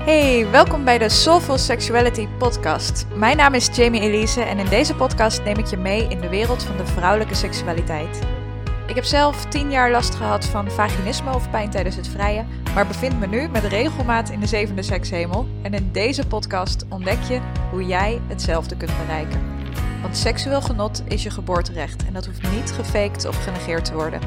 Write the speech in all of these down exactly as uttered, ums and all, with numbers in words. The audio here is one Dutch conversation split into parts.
Hey, welkom bij de Soulful Sexuality podcast. Mijn naam is Jamie Elise en in deze podcast neem ik je mee in de wereld van de vrouwelijke seksualiteit. Ik heb zelf tien jaar last gehad van vaginisme of pijn tijdens het vrijen, maar bevind me nu met regelmaat in de zevende sekshemel. En in deze podcast ontdek je hoe jij hetzelfde kunt bereiken. Want seksueel genot is je geboorterecht en dat hoeft niet gefaked of genegeerd te worden.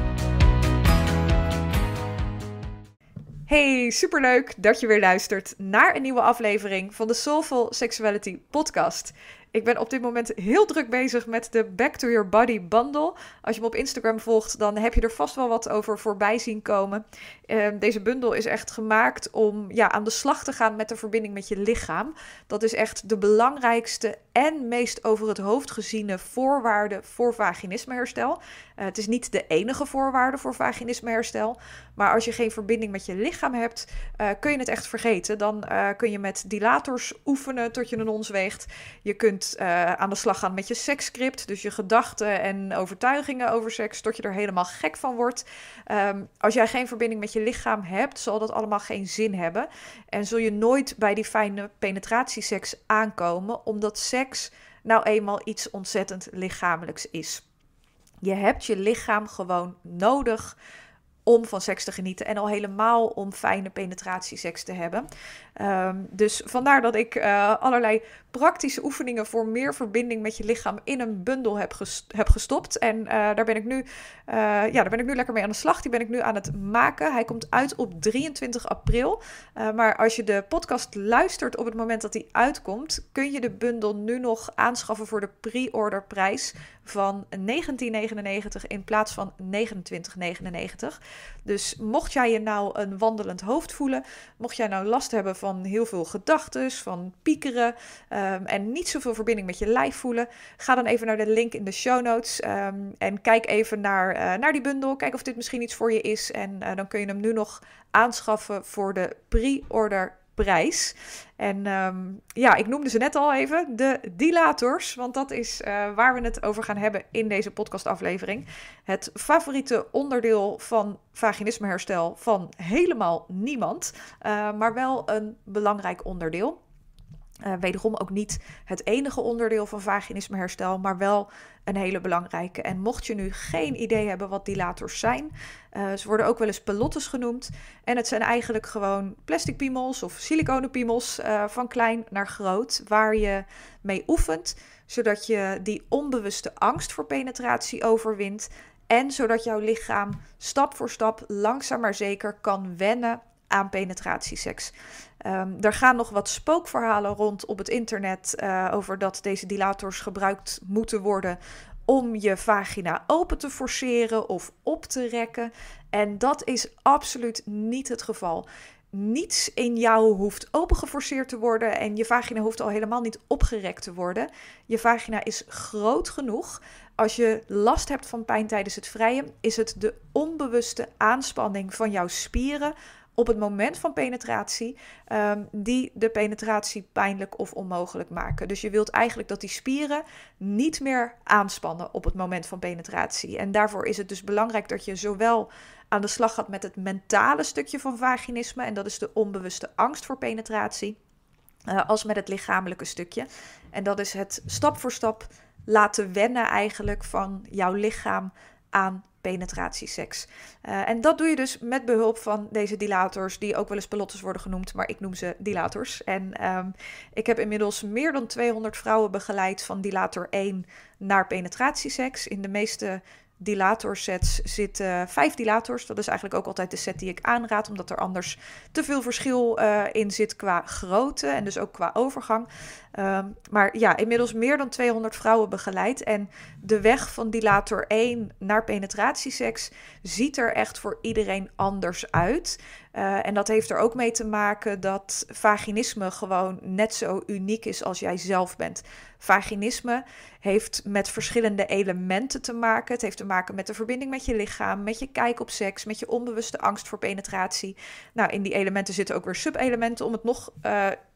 Hey, superleuk dat je weer luistert naar een nieuwe aflevering van de Soulful Sexuality podcast. Ik ben op dit moment heel druk bezig met de Back to Your Body bundle. Als je me op Instagram volgt, dan heb je er vast wel wat over voorbij zien komen. Uh, deze bundel is echt gemaakt om ja, aan de slag te gaan met de verbinding met je lichaam. Dat is echt de belangrijkste en meest over het hoofd geziene voorwaarde voor vaginismeherstel. Uh, het is niet de enige voorwaarde voor vaginismeherstel. Maar als je geen verbinding met je lichaam hebt, uh, kun je het echt vergeten. Dan uh, kun je met dilators oefenen tot je een ons weegt. Je kunt uh, aan de slag gaan met je seksscript. Dus je gedachten en overtuigingen over seks, tot je er helemaal gek van wordt. Um, als jij geen verbinding met je lichaam hebt, zal dat allemaal geen zin hebben. En zul je nooit bij die fijne penetratieseks aankomen, omdat seks nou eenmaal iets ontzettend lichamelijks is. Je hebt je lichaam gewoon nodig om van seks te genieten en al helemaal om fijne penetratieseks te hebben. Um, dus vandaar dat ik uh, allerlei praktische oefeningen voor meer verbinding met je lichaam in een bundel heb, gest- heb gestopt. En uh, daar ben ik nu, uh, ja, daar ben ik nu lekker mee aan de slag. Die ben ik nu aan het maken. Hij komt uit op drieëntwintig april. Uh, maar als je de podcast luistert op het moment dat die uitkomt, kun je de bundel nu nog aanschaffen voor de pre-order prijs van negentien negenennegentig in plaats van negenentwintig negenennegentig. Dus mocht jij je nou een wandelend hoofd voelen, mocht jij nou last hebben van heel veel gedachten, van piekeren um, en niet zoveel verbinding met je lijf voelen, ga dan even naar de link in de show notes um, en kijk even naar, uh, naar die bundel. Kijk of dit misschien iets voor je is en uh, dan kun je hem nu nog aanschaffen voor de pre-order prijs. En um, ja, ik noemde ze net al even, de dilators, want dat is uh, waar we het over gaan hebben in deze podcastaflevering. Het favoriete onderdeel van vaginismeherstel van helemaal niemand, uh, maar wel een belangrijk onderdeel. Uh, wederom ook niet het enige onderdeel van vaginismeherstel, maar wel een hele belangrijke. En mocht je nu geen idee hebben wat dilators zijn, uh, ze worden ook wel eens pelottes genoemd. En het zijn eigenlijk gewoon plastic piemels of siliconen piemels uh, van klein naar groot, waar je mee oefent, zodat je die onbewuste angst voor penetratie overwint en zodat jouw lichaam stap voor stap langzaam maar zeker kan wennen aan penetratieseks. Um, er gaan nog wat spookverhalen rond op het internet uh, over dat deze dilators gebruikt moeten worden om je vagina open te forceren of op te rekken. En dat is absoluut niet het geval. Niets in jou hoeft open geforceerd te worden en je vagina hoeft al helemaal niet opgerekt te worden. Je vagina is groot genoeg. Als je last hebt van pijn tijdens het vrijen, is het de onbewuste aanspanning van jouw spieren op het moment van penetratie, um, die de penetratie pijnlijk of onmogelijk maken. Dus je wilt eigenlijk dat die spieren niet meer aanspannen op het moment van penetratie. En daarvoor is het dus belangrijk dat je zowel aan de slag gaat met het mentale stukje van vaginisme, en dat is de onbewuste angst voor penetratie, uh, als met het lichamelijke stukje. En dat is het stap voor stap laten wennen eigenlijk van jouw lichaam aan penetratieseks. Uh, en dat doe je dus met behulp van deze dilators, die ook wel eens pelottes worden genoemd, maar ik noem ze dilators. En um, ik heb inmiddels meer dan tweehonderd vrouwen begeleid van dilator één naar penetratieseks. In de meeste dilatorsets zitten vijf dilators. Dat is eigenlijk ook altijd de set die ik aanraad, omdat er anders te veel verschil uh, in zit qua grootte en dus ook qua overgang. Um, maar ja, inmiddels meer dan tweehonderd vrouwen begeleid. En de weg van dilator één naar penetratieseks ziet er echt voor iedereen anders uit. Uh, en dat heeft er ook mee te maken dat vaginisme gewoon net zo uniek is als jij zelf bent. Vaginisme heeft met verschillende elementen te maken. Het heeft te maken met de verbinding met je lichaam, met je kijk op seks, met je onbewuste angst voor penetratie. Nou, in die elementen zitten ook weer subelementen om het nog uh,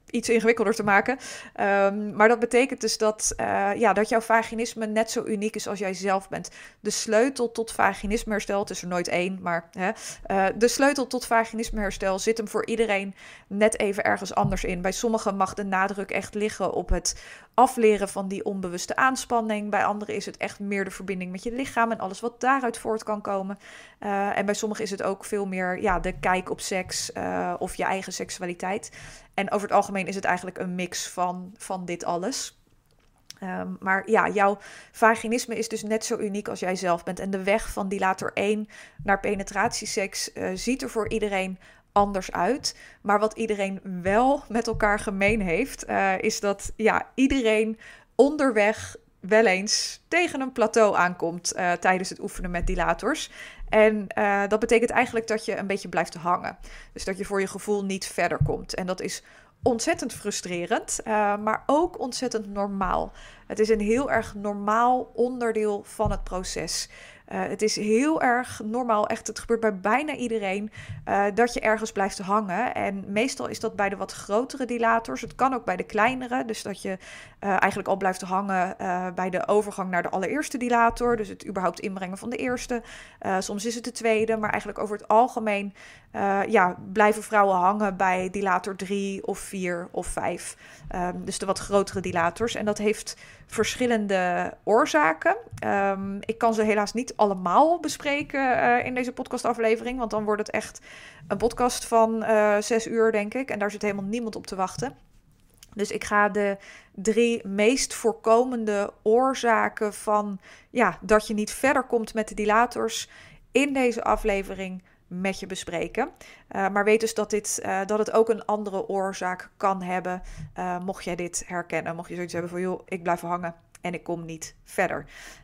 iets ingewikkelder te maken. Um, maar dat betekent dus dat, uh, ja, dat jouw vaginisme net zo uniek is als jij zelf bent. De sleutel tot vaginismeherstel, het is er nooit één, maar hè, uh, de sleutel tot vaginismeherstel zit hem voor iedereen net even ergens anders in. Bij sommigen mag de nadruk echt liggen op het afleren van die onbewuste aanspanning. Bij anderen is het echt meer de verbinding met je lichaam en alles wat daaruit voort kan komen. Uh, en bij sommigen is het ook veel meer ja, de kijk op seks uh, of je eigen seksualiteit. En over het algemeen is het eigenlijk een mix van, van dit alles. Um, maar ja, jouw vaginisme is dus net zo uniek als jij zelf bent. En de weg van dilator één naar penetratieseks uh, ziet er voor iedereen anders uit. Maar wat iedereen wel met elkaar gemeen heeft, uh, is dat ja, iedereen onderweg wel eens tegen een plateau aankomt uh, tijdens het oefenen met dilators. En uh, dat betekent eigenlijk dat je een beetje blijft hangen. Dus dat je voor je gevoel niet verder komt. En dat is ontzettend frustrerend, uh, maar ook ontzettend normaal. Het is een heel erg normaal onderdeel van het proces. Uh, het is heel erg normaal, echt, het gebeurt bij bijna iedereen, uh, dat je ergens blijft hangen. En meestal is dat bij de wat grotere dilators. Het kan ook bij de kleinere, dus dat je uh, eigenlijk al blijft hangen uh, bij de overgang naar de allereerste dilator. Dus het überhaupt inbrengen van de eerste. Uh, soms is het de tweede, maar eigenlijk over het algemeen uh, ja, blijven vrouwen hangen bij dilator drie of vier of vijf. Um, dus de wat grotere dilators. En dat heeft verschillende oorzaken. Um, ik kan ze helaas niet allemaal bespreken uh, in deze podcastaflevering, want dan wordt het echt een podcast van uh, zes uur, denk ik. En daar zit helemaal niemand op te wachten. Dus ik ga de drie meest voorkomende oorzaken van ja, dat je niet verder komt met de dilators in deze aflevering met je bespreken. Uh, maar weet dus dat, dit, uh, dat het ook een andere oorzaak kan hebben, uh, mocht jij dit herkennen. Mocht je zoiets hebben van, joh, ik blijf hangen en ik kom niet verder.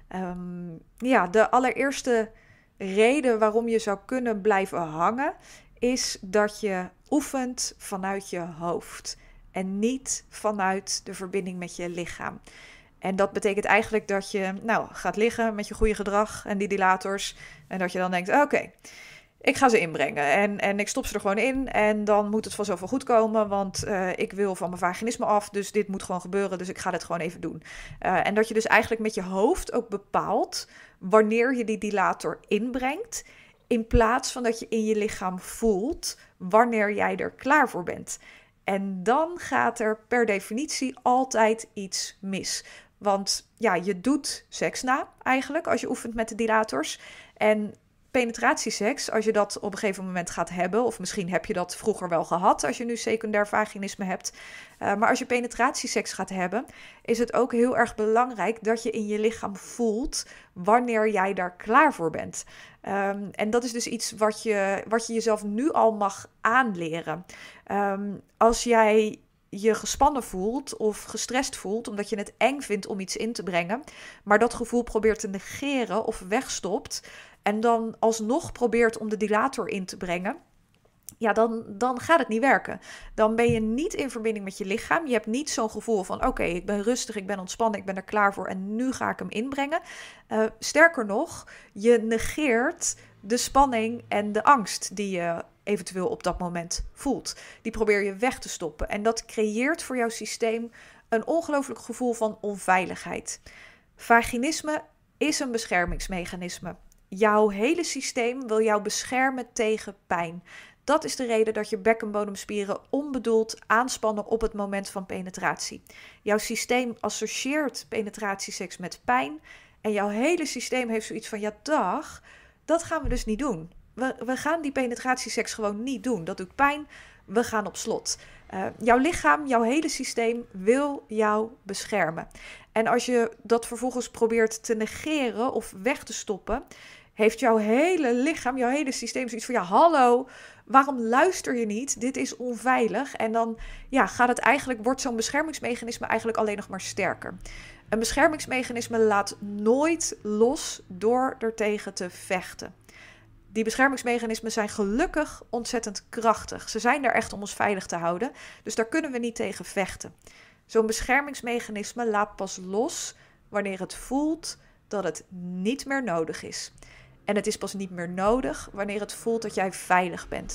Um, ja, de allereerste reden waarom je zou kunnen blijven hangen is dat je oefent vanuit je hoofd en niet vanuit de verbinding met je lichaam. En dat betekent eigenlijk dat je nou, gaat liggen met je goede gedrag en die dilators en dat je dan denkt, oké, okay, ik ga ze inbrengen en, en ik stop ze er gewoon in en dan moet het vanzelf wel goed komen, want uh, ik wil van mijn vaginisme af, dus dit moet gewoon gebeuren, dus ik ga dit gewoon even doen. Uh, en dat je dus eigenlijk met je hoofd ook bepaalt wanneer je die dilator inbrengt, in plaats van dat je in je lichaam voelt wanneer jij er klaar voor bent. En dan gaat er per definitie altijd iets mis. Want ja, je doet seks na eigenlijk als je oefent met de dilators. En penetratieseks, als je dat op een gegeven moment gaat hebben, of misschien heb je dat vroeger wel gehad als je nu secundair vaginisme hebt. Uh, maar als je penetratieseks gaat hebben, is het ook heel erg belangrijk dat je in je lichaam voelt wanneer jij daar klaar voor bent. Um, en dat is dus iets wat je, wat je jezelf nu al mag aanleren. Um, als jij je gespannen voelt of gestrest voelt omdat je het eng vindt om iets in te brengen, maar dat gevoel probeert te negeren of wegstopt en dan alsnog probeert om de dilator in te brengen, ja, dan, dan gaat het niet werken. Dan ben je niet in verbinding met je lichaam. Je hebt niet zo'n gevoel van, oké, okay, ik ben rustig, ik ben ontspannen, ik ben er klaar voor en nu ga ik hem inbrengen. Uh, sterker nog, je negeert de spanning en de angst die je eventueel op dat moment voelt. Die probeer je weg te stoppen. En dat creëert voor jouw systeem een ongelooflijk gevoel van onveiligheid. Vaginisme is een beschermingsmechanisme. Jouw hele systeem wil jou beschermen tegen pijn. Dat is de reden dat je bekkenbodemspieren onbedoeld aanspannen op het moment van penetratie. Jouw systeem associeert penetratieseks met pijn en jouw hele systeem heeft zoiets van, ja dag, dat gaan we dus niet doen. We, we gaan die penetratieseks gewoon niet doen. Dat doet pijn, we gaan op slot. Uh, jouw lichaam, jouw hele systeem wil jou beschermen. En als je dat vervolgens probeert te negeren of weg te stoppen, heeft jouw hele lichaam, jouw hele systeem zoiets van, ja hallo, waarom luister je niet? Dit is onveilig. En dan ja, gaat het eigenlijk, wordt zo'n beschermingsmechanisme eigenlijk alleen nog maar sterker. Een beschermingsmechanisme laat nooit los door ertegen te vechten. Die beschermingsmechanismen zijn gelukkig ontzettend krachtig. Ze zijn er echt om ons veilig te houden, dus daar kunnen we niet tegen vechten. Zo'n beschermingsmechanisme laat pas los wanneer het voelt dat het niet meer nodig is. En het is pas niet meer nodig wanneer het voelt dat jij veilig bent.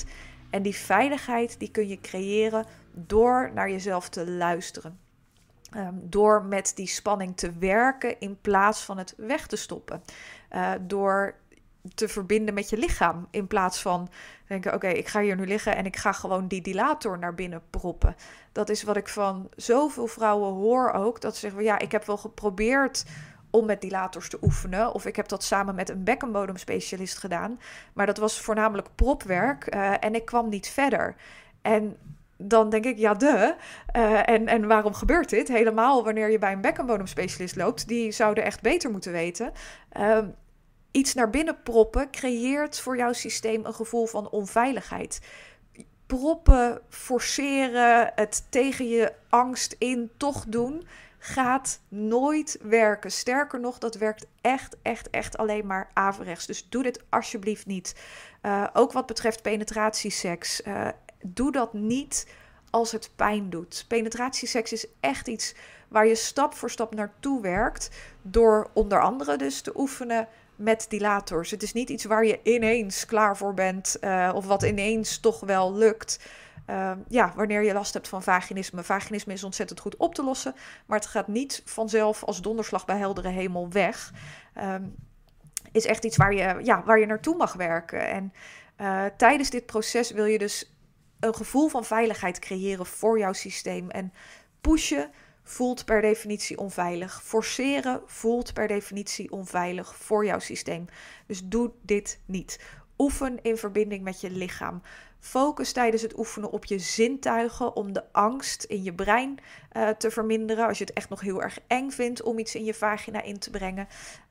En die veiligheid die kun je creëren door naar jezelf te luisteren. Um, door met die spanning te werken in plaats van het weg te stoppen. Uh, door te verbinden met je lichaam in plaats van denken, oké, okay, ik ga hier nu liggen en ik ga gewoon die dilator naar binnen proppen. Dat is wat ik van zoveel vrouwen hoor ook, dat ze zeggen, ja, ik heb wel geprobeerd om met dilators te oefenen, of ik heb dat samen met een bekkenbodemspecialist gedaan, maar dat was voornamelijk propwerk uh, en ik kwam niet verder. En dan denk ik, ja, de. Uh, en, en waarom gebeurt dit? Helemaal wanneer je bij een bekkenbodemspecialist loopt, die zouden echt beter moeten weten. Uh, iets naar binnen proppen creëert voor jouw systeem een gevoel van onveiligheid. Proppen, forceren, het tegen je angst in toch doen, gaat nooit werken. Sterker nog, dat werkt echt, echt, echt alleen maar averechts. Dus doe dit alsjeblieft niet. Uh, ook wat betreft penetratieseks. Uh, doe dat niet als het pijn doet. Penetratieseks is echt iets waar je stap voor stap naartoe werkt, door onder andere dus te oefenen met dilators. Het is niet iets waar je ineens klaar voor bent, uh, of wat ineens toch wel lukt. Uh, ja, wanneer je last hebt van vaginisme. Vaginisme is ontzettend goed op te lossen, maar het gaat niet vanzelf als donderslag bij heldere hemel weg. Um, is echt iets waar je, ja, waar je naartoe mag werken. En uh, tijdens dit proces wil je dus een gevoel van veiligheid creëren voor jouw systeem. En pushen voelt per definitie onveilig. Forceren voelt per definitie onveilig voor jouw systeem. Dus doe dit niet. Oefen in verbinding met je lichaam. Focus tijdens het oefenen op je zintuigen om de angst in je brein uh, te verminderen. Als je het echt nog heel erg eng vindt om iets in je vagina in te brengen.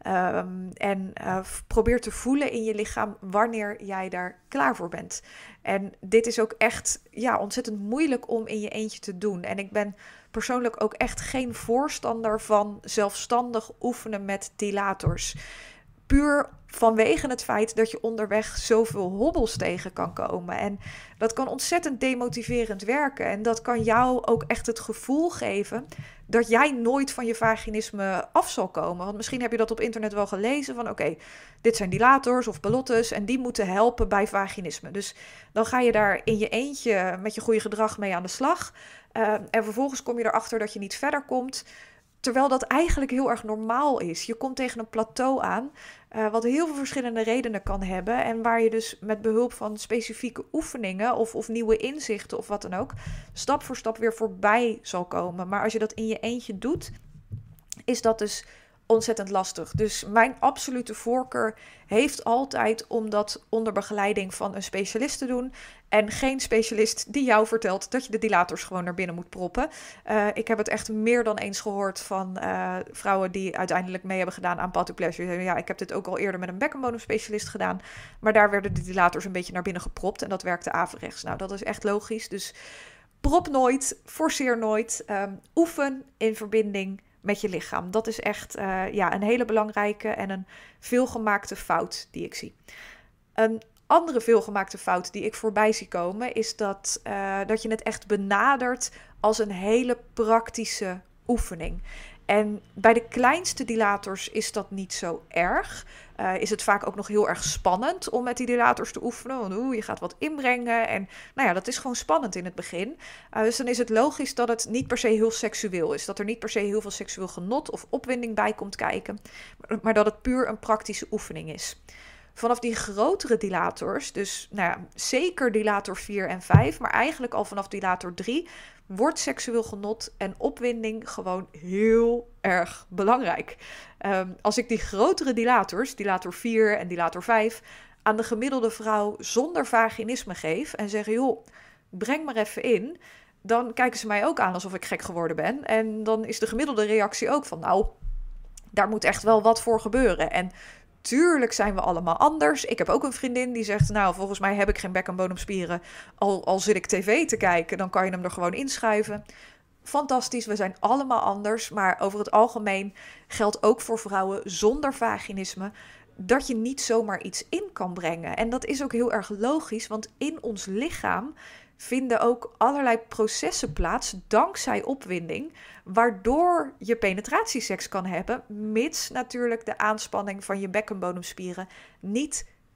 Um, en uh, probeer te voelen in je lichaam wanneer jij daar klaar voor bent. En dit is ook echt ja, ontzettend moeilijk om in je eentje te doen. En ik ben persoonlijk ook echt geen voorstander van zelfstandig oefenen met dilators. Puur vanwege het feit dat je onderweg zoveel hobbels tegen kan komen. En dat kan ontzettend demotiverend werken. En dat kan jou ook echt het gevoel geven dat jij nooit van je vaginisme af zal komen. Want misschien heb je dat op internet wel gelezen van oké, okay, dit zijn dilators of ballottes en die moeten helpen bij vaginisme. Dus dan ga je daar in je eentje met je goede gedrag mee aan de slag. Uh, en vervolgens kom je erachter dat je niet verder komt. Terwijl dat eigenlijk heel erg normaal is. Je komt tegen een plateau aan, uh, wat heel veel verschillende redenen kan hebben. En waar je dus met behulp van specifieke oefeningen of, of nieuwe inzichten of wat dan ook, stap voor stap weer voorbij zal komen. Maar als je dat in je eentje doet, is dat dus ontzettend lastig. Dus mijn absolute voorkeur heeft altijd om dat onder begeleiding van een specialist te doen. En geen specialist die jou vertelt dat je de dilators gewoon naar binnen moet proppen. Uh, ik heb het echt meer dan eens gehoord van uh, vrouwen die uiteindelijk mee hebben gedaan aan Path to Pleasure. Ja, ik heb dit ook al eerder met een bekkenbodemspecialist gedaan. Maar daar werden de dilators een beetje naar binnen gepropt. En dat werkte averechts. Nou, dat is echt logisch. Dus prop nooit, forceer nooit. Um, oefen in verbinding met je lichaam. Dat is echt uh, ja, een hele belangrijke en een veelgemaakte fout die ik zie. Een andere veelgemaakte fout die ik voorbij zie komen is dat, uh, dat je het echt benadert als een hele praktische oefening. En bij de kleinste dilators is dat niet zo erg. Uh, is het vaak ook nog heel erg spannend om met die dilators te oefenen. Want oeh, je gaat wat inbrengen. En nou ja, dat is gewoon spannend in het begin. Uh, dus dan is het logisch dat het niet per se heel seksueel is. Dat er niet per se heel veel seksueel genot of opwinding bij komt kijken. Maar, maar dat het puur een praktische oefening is. Vanaf die grotere dilators, dus nou ja, zeker dilator vier en vijf, maar eigenlijk al vanaf dilator drie, wordt seksueel genot en opwinding gewoon heel erg belangrijk. Um, als ik die grotere dilators, dilator vier en dilator vijf, aan de gemiddelde vrouw zonder vaginisme geef en zeg, joh, breng maar even in, dan kijken ze mij ook aan alsof ik gek geworden ben. En dan is de gemiddelde reactie ook van, nou, daar moet echt wel wat voor gebeuren. En tuurlijk zijn we allemaal anders. Ik heb ook een vriendin die zegt, nou, volgens mij heb ik geen bekkenbodemspieren. Al, al zit ik tv te kijken, dan kan je hem er gewoon inschuiven. Fantastisch, we zijn allemaal anders. Maar over het algemeen geldt ook voor vrouwen zonder vaginisme dat je niet zomaar iets in kan brengen. En dat is ook heel erg logisch, want in ons lichaam vinden ook allerlei processen plaats dankzij opwinding, waardoor je penetratieseks kan hebben, mits natuurlijk de aanspanning van je bekkenbodemspieren niet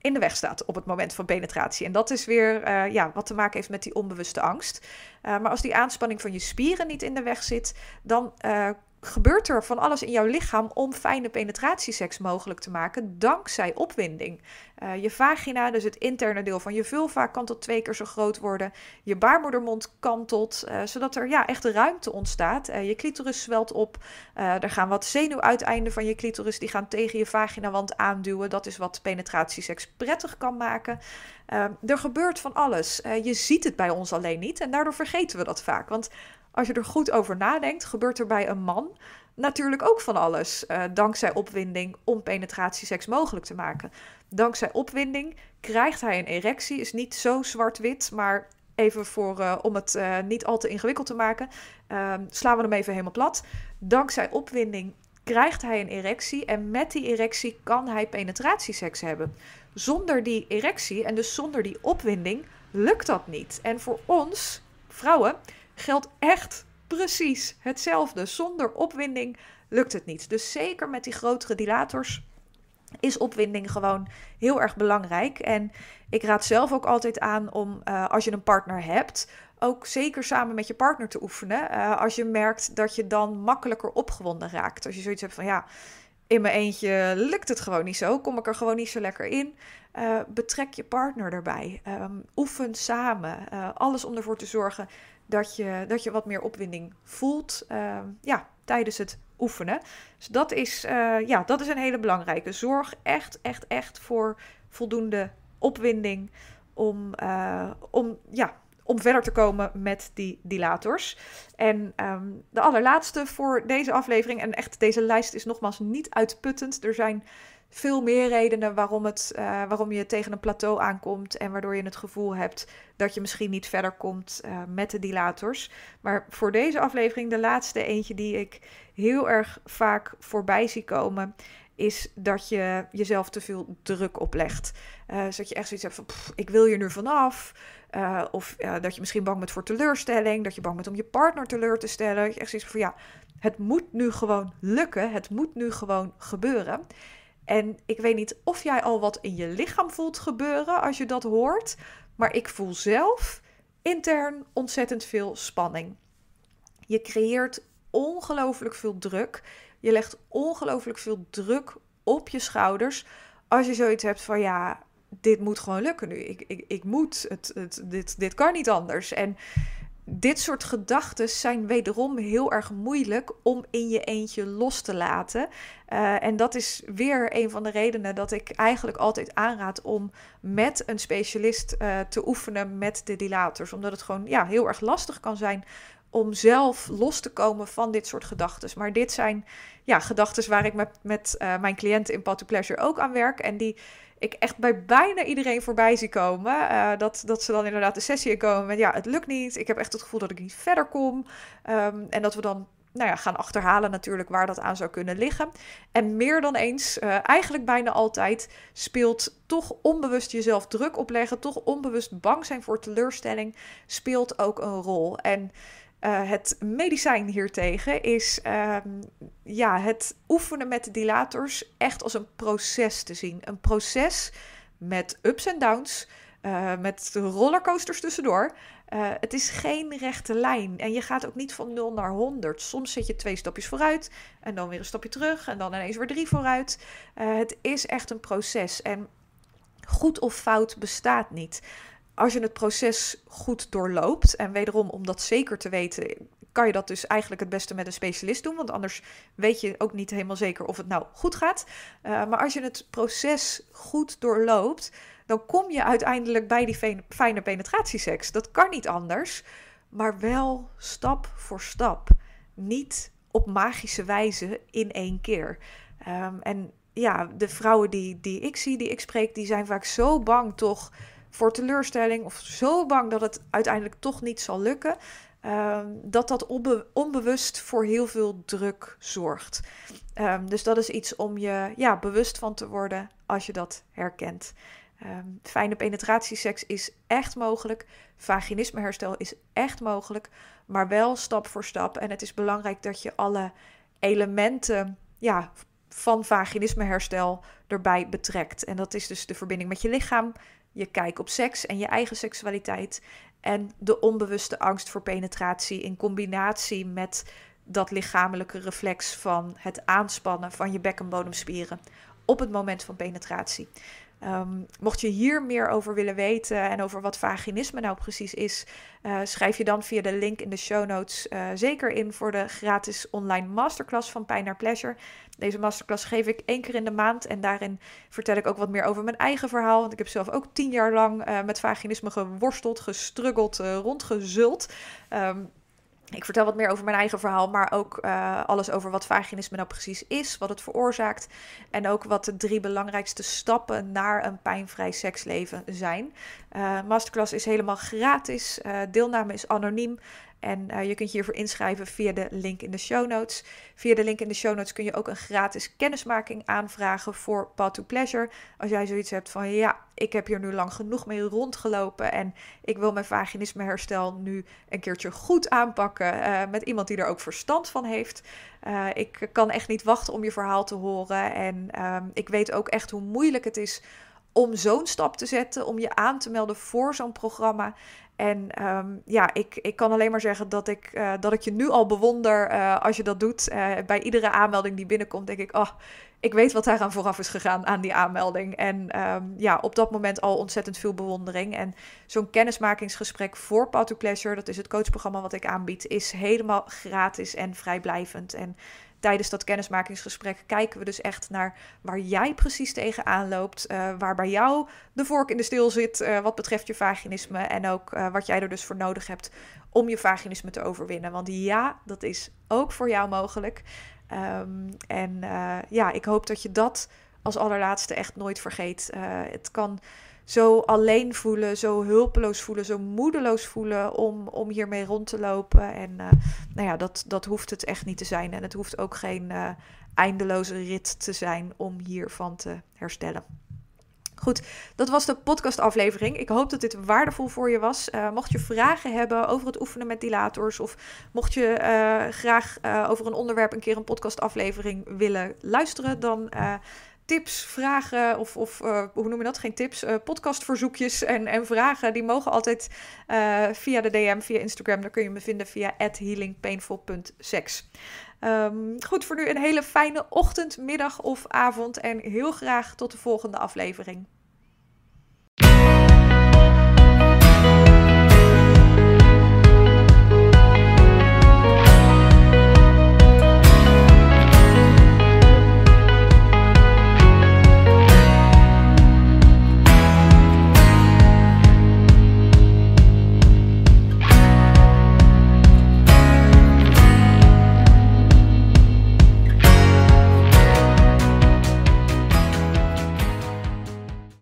in de weg staat op het moment van penetratie. En dat is weer uh, ja, wat te maken heeft met die onbewuste angst. Uh, maar als die aanspanning van je spieren niet in de weg zit, dan uh, gebeurt er van alles in jouw lichaam om fijne penetratieseks mogelijk te maken, dankzij opwinding. Uh, je vagina, dus het interne deel van je vulva, kan tot twee keer zo groot worden. Je baarmoedermond kantelt, uh, zodat er ja, echt ruimte ontstaat. Uh, je clitoris zwelt op. Uh, er gaan wat zenuwuiteinden van je clitoris, die gaan tegen je vaginawand aanduwen. Dat is wat penetratieseks prettig kan maken. Uh, er gebeurt van alles. Uh, je ziet het bij ons alleen niet en daardoor vergeten we dat vaak. Want als je er goed over nadenkt, gebeurt er bij een man natuurlijk ook van alles. Uh, dankzij opwinding om penetratieseks mogelijk te maken. Dankzij opwinding krijgt hij een erectie. Is niet zo zwart-wit, maar even voor, uh, om het uh, niet al te ingewikkeld te maken, uh, slaan we hem even helemaal plat. Dankzij opwinding krijgt hij een erectie en met die erectie kan hij penetratieseks hebben. Zonder die erectie en dus zonder die opwinding lukt dat niet. En voor ons, vrouwen, geldt echt precies hetzelfde. Zonder opwinding lukt het niet. Dus zeker met die grotere dilators is opwinding gewoon heel erg belangrijk. En ik raad zelf ook altijd aan om, uh, als je een partner hebt, ook zeker samen met je partner te oefenen. Uh, als je merkt dat je dan makkelijker opgewonden raakt. Als je zoiets hebt van ja, in mijn eentje lukt het gewoon niet zo. Kom ik er gewoon niet zo lekker in. Uh, betrek je partner erbij. Um, oefen samen. Uh, alles om ervoor te zorgen dat je, dat je wat meer opwinding voelt. Uh, ja, tijdens het oefenen. Dus dat is, uh, ja, dat is een hele belangrijke. Zorg echt, echt, echt voor voldoende opwinding om, uh, om, ja, om verder te komen met die dilators. En um, de allerlaatste voor deze aflevering, en echt deze lijst is nogmaals niet uitputtend. Er zijn veel meer redenen waarom, het, uh, waarom je tegen een plateau aankomt en waardoor je het gevoel hebt dat je misschien niet verder komt uh, met de dilators. Maar voor deze aflevering, de laatste eentje die ik heel erg vaak voorbij zie komen, is dat je jezelf te veel druk oplegt. Uh, zodat je echt zoiets hebt van, pff, ik wil hier nu vanaf. Uh, of uh, dat je misschien bang bent voor teleurstelling. Dat je bang bent om je partner teleur te stellen. Dat je echt zoiets van, ja, het moet nu gewoon lukken. Het moet nu gewoon gebeuren. En ik weet niet of jij al wat in je lichaam voelt gebeuren als je dat hoort. Maar ik voel zelf intern ontzettend veel spanning. Je creëert ongelooflijk veel druk. Je legt ongelooflijk veel druk op je schouders als je zoiets hebt van ja, dit moet gewoon lukken nu. Ik, ik, ik moet, het, het, dit, dit kan niet anders. En dit soort gedachten zijn wederom heel erg moeilijk om in je eentje los te laten. Uh, en dat is weer een van de redenen dat ik eigenlijk altijd aanraad om met een specialist uh, te oefenen met de dilators. Omdat het gewoon ja, heel erg lastig kan zijn om zelf los te komen van dit soort gedachten. Maar dit zijn ja, gedachten waar ik met, met uh, mijn cliënten in Path to Pleasure ook aan werk. En die ik echt bij bijna iedereen voorbij zie komen. Uh, dat, dat ze dan inderdaad de sessie in komen met ja, het lukt niet. Ik heb echt het gevoel dat ik niet verder kom. Um, en dat we dan nou ja, gaan achterhalen natuurlijk waar dat aan zou kunnen liggen. En meer dan eens, uh, eigenlijk bijna altijd, speelt toch onbewust jezelf druk opleggen. Toch onbewust bang zijn voor teleurstelling speelt ook een rol. En Uh, het medicijn hiertegen is uh, ja, het oefenen met de dilators echt als een proces te zien. Een proces met ups en downs, uh, met rollercoasters tussendoor. Uh, het is geen rechte lijn en je gaat ook niet van nul naar honderd. Soms zet je twee stapjes vooruit en dan weer een stapje terug en dan ineens weer drie vooruit. Uh, het is echt een proces en goed of fout bestaat niet. Als je het proces goed doorloopt, en wederom om dat zeker te weten, kan je dat dus eigenlijk het beste met een specialist doen, want anders weet je ook niet helemaal zeker of het nou goed gaat. Uh, maar als je het proces goed doorloopt, dan kom je uiteindelijk bij die fijne penetratieseks. Dat kan niet anders, maar wel stap voor stap. Niet op magische wijze in één keer. Um, en ja, de vrouwen die, die ik zie, die ik spreek, die zijn vaak zo bang toch voor teleurstelling of zo bang dat het uiteindelijk toch niet zal lukken, um, dat dat onbe- onbewust voor heel veel druk zorgt. Um, dus dat is iets om je ja, bewust van te worden als je dat herkent. Um, fijne penetratieseks is echt mogelijk. Vaginismeherstel is echt mogelijk, maar wel stap voor stap. En het is belangrijk dat je alle elementen ja, van vaginismeherstel erbij betrekt. En dat is dus de verbinding met je lichaam, je kijk op seks en je eigen seksualiteit en de onbewuste angst voor penetratie in combinatie met dat lichamelijke reflex van het aanspannen van je bekkenbodemspieren op het moment van penetratie. Um, mocht je hier meer over willen weten en over wat vaginisme nou precies is, uh, schrijf je dan via de link in de show notes uh, zeker in voor de gratis online masterclass van Pijn naar Pleasure. Deze masterclass geef ik één keer in de maand en daarin vertel ik ook wat meer over mijn eigen verhaal. Want ik heb zelf ook tien jaar lang uh, met vaginisme geworsteld, gestruggeld, uh, rondgezult. Um, Ik vertel wat meer over mijn eigen verhaal, maar ook uh, alles over wat vaginisme nou precies is, wat het veroorzaakt en ook wat de drie belangrijkste stappen naar een pijnvrij seksleven zijn. Uh, masterclass is helemaal gratis, uh, deelname is anoniem en uh, je kunt je hiervoor inschrijven via de link in de show notes. Via de link in de show notes kun je ook een gratis kennismaking aanvragen voor Path to Pleasure. Als jij zoiets hebt van ja, ik heb hier nu lang genoeg mee rondgelopen en ik wil mijn vaginismeherstel nu een keertje goed aanpakken uh, met iemand die er ook verstand van heeft. Uh, ik kan echt niet wachten om je verhaal te horen en um, ik weet ook echt hoe moeilijk het is om zo'n stap te zetten, om je aan te melden voor zo'n programma. En um, ja, ik, ik kan alleen maar zeggen dat ik, uh, dat ik je nu al bewonder uh, als je dat doet. Uh, bij iedere aanmelding die binnenkomt, denk ik, oh, ik weet wat daaraan vooraf is gegaan aan die aanmelding. En um, ja, op dat moment al ontzettend veel bewondering. En zo'n kennismakingsgesprek voor Path to Pleasure, dat is het coachprogramma wat ik aanbied, is helemaal gratis en vrijblijvend. En tijdens dat kennismakingsgesprek kijken we dus echt naar waar jij precies tegenaan loopt. Uh, waar bij jou de vork in de steel zit uh, wat betreft je vaginisme. En ook uh, wat jij er dus voor nodig hebt om je vaginisme te overwinnen. Want ja, dat is ook voor jou mogelijk. Um, en uh, ja, ik hoop dat je dat als allerlaatste echt nooit vergeet. Uh, het kan zo alleen voelen, zo hulpeloos voelen, zo moedeloos voelen om, om hiermee rond te lopen. En uh, nou ja, dat, dat hoeft het echt niet te zijn. En het hoeft ook geen uh, eindeloze rit te zijn om hiervan te herstellen. Goed, dat was de podcastaflevering. Ik hoop dat dit waardevol voor je was. Uh, mocht je vragen hebben over het oefenen met dilators of mocht je uh, graag uh, over een onderwerp een keer een podcastaflevering willen luisteren, dan Uh, tips, vragen of, of uh, hoe noem je dat? Geen tips, uh, podcastverzoekjes en, en vragen, die mogen altijd uh, via de D M, via Instagram. Daar kun je me vinden via at healingpainful punt sex. Um, goed, voor nu een hele fijne ochtend, middag of avond en heel graag tot de volgende aflevering.